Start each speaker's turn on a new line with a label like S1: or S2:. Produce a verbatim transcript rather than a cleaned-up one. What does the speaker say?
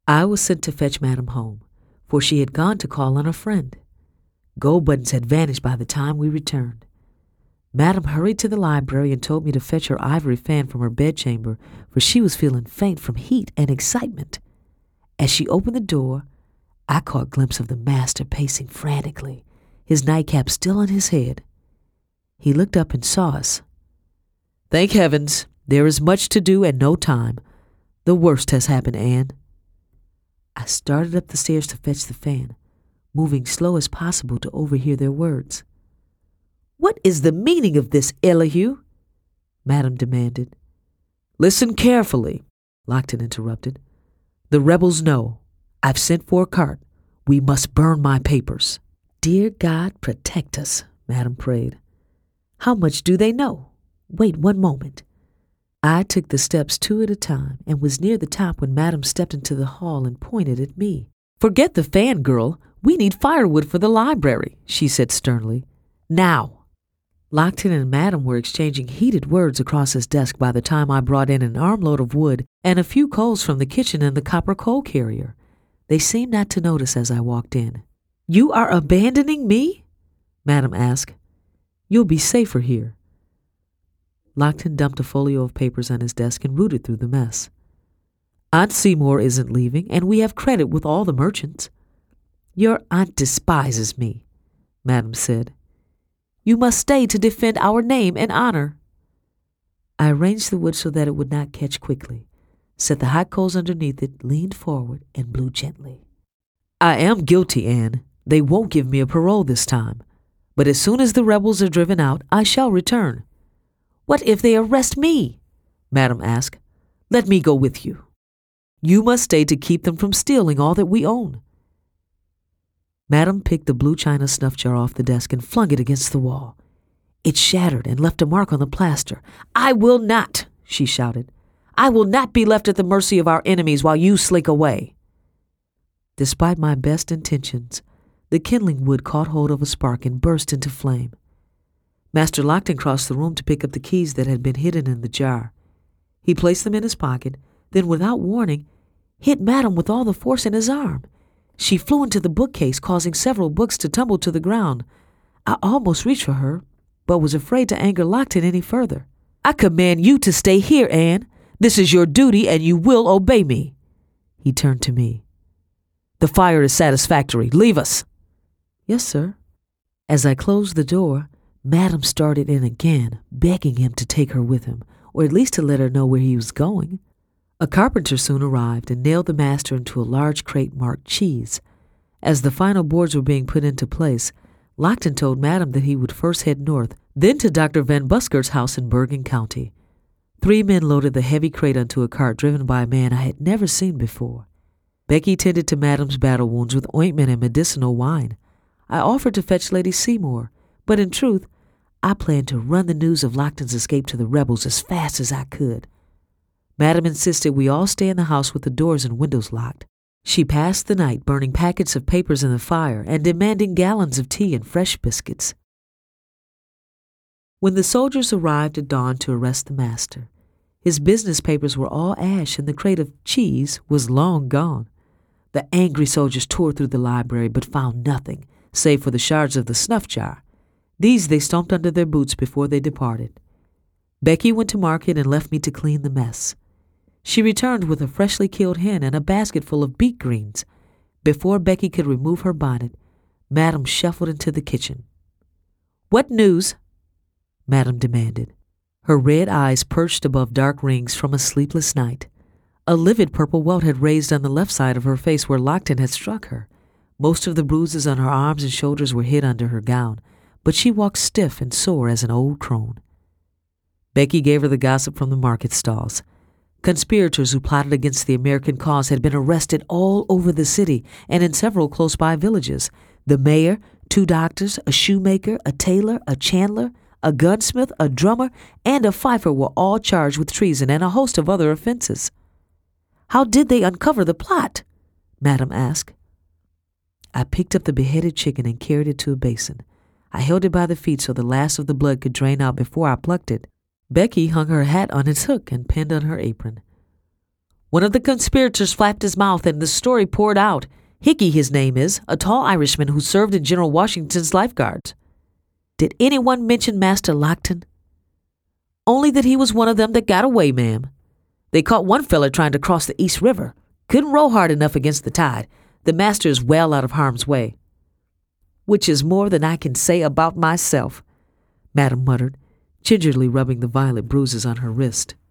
S1: I was sent to fetch Madam home, for she had gone to call on a friend. Gold Buttons had vanished by the time we returned. Madam hurried to the library and told me to fetch her ivory fan from her bedchamber, for she was feeling faint from heat and excitement. As she opened the door, I caught a glimpse of the master pacing frantically, his nightcap still on his head. He looked up and saw us. "Thank heavens, there is much to do and no time. The worst has happened, Anne." I started up the stairs to fetch the fan, moving slow as possible to overhear their words. "What is the meaning of this, Elihu?" Madam demanded. "Listen carefully," Lockton interrupted. "The rebels know. I've sent for a cart. We must burn my papers." "Dear God, protect us," Madam prayed. "How much do they know? Wait one moment." I took the steps two at a time and was near the top when Madam stepped into the hall and pointed at me. "Forget the fan, girl. We need firewood for the library," she said sternly. "Now." Lockton and Madam were exchanging heated words across his desk by the time I brought in an armload of wood and a few coals from the kitchen and the copper coal carrier. They seemed not to notice as I walked in. "You are abandoning me?" Madam asked. "You'll be safer here." Lockton dumped a folio of papers on his desk and rooted through the mess. "Aunt Seymour isn't leaving, and we have credit with all the merchants." "Your aunt despises me," Madam said. "You must stay to defend our name and honor." I arranged the wood so that it would not catch quickly, set the hot coals underneath it, leaned forward, and blew gently. "I am guilty, Anne. They won't give me a parole this time. But as soon as the rebels are driven out, I shall return." "What if they arrest me?" Madam asked. "Let me go with you." "You must stay to keep them from stealing all that we own." Madam picked the blue china snuff jar off the desk and flung it against the wall. It shattered and left a mark on the plaster. "I will not," she shouted. "I will not be left at the mercy of our enemies while you slink away." Despite my best intentions, the kindling wood caught hold of a spark and burst into flame. Master Lockton crossed the room to pick up the keys that had been hidden in the jar. He placed them in his pocket, then without warning, hit Madam with all the force in his arm. She flew into the bookcase, causing several books to tumble to the ground. I almost reached for her, but was afraid to anger Lockton any further. "I command you to stay here, Anne. This is your duty, and you will obey me." He turned to me. "The fire is satisfactory. Leave us." "Yes, sir." As I closed the door, Madam started in again, begging him to take her with him, or at least to let her know where he was going. A carpenter soon arrived and nailed the master into a large crate marked cheese. As the final boards were being put into place, Lockton told Madam that he would first head north, then to Doctor Van Buskert's house in Bergen County. Three men loaded the heavy crate onto a cart driven by a man I had never seen before. Becky tended to Madam's battle wounds with ointment and medicinal wine. I offered to fetch Lady Seymour, but in truth, I planned to run the news of Lockton's escape to the rebels as fast as I could. Madam insisted we all stay in the house with the doors and windows locked. She passed the night burning packets of papers in the fire and demanding gallons of tea and fresh biscuits. When the soldiers arrived at dawn to arrest the master, his business papers were all ash and the crate of cheese was long gone. The angry soldiers tore through the library but found nothing, save for the shards of the snuff jar. These they stomped under their boots before they departed. Becky went to market and left me to clean the mess. She returned with a freshly killed hen and a basket full of beet greens. Before Becky could remove her bonnet, Madam shuffled into the kitchen. "What news?" Madam demanded. Her red eyes perched above dark rings from a sleepless night. A livid purple welt had raised on the left side of her face where Lockton had struck her. Most of the bruises on her arms and shoulders were hid under her gown, but she walked stiff and sore as an old crone. Becky gave her the gossip from the market stalls. Conspirators who plotted against the American cause had been arrested all over the city and in several close-by villages. The mayor, two doctors, a shoemaker, a tailor, a chandler, a gunsmith, a drummer, and a fifer were all charged with treason and a host of other offenses. "How did they uncover the plot?" Madam asked. I picked up the beheaded chicken and carried it to a basin. I held it by the feet so the last of the blood could drain out before I plucked it. Becky hung her hat on its hook and pinned on her apron. One of the conspirators flapped his mouth and the story poured out. Hickey, his name is, a tall Irishman who served in General Washington's lifeguards. Did anyone mention Master Lockton? Only that he was one of them that got away, ma'am. They caught one feller trying to cross the East River. Couldn't row hard enough against the tide. The master is well out of harm's way. Which is more than I can say about myself, Madam muttered, gingerly rubbing the violet bruises on her wrist.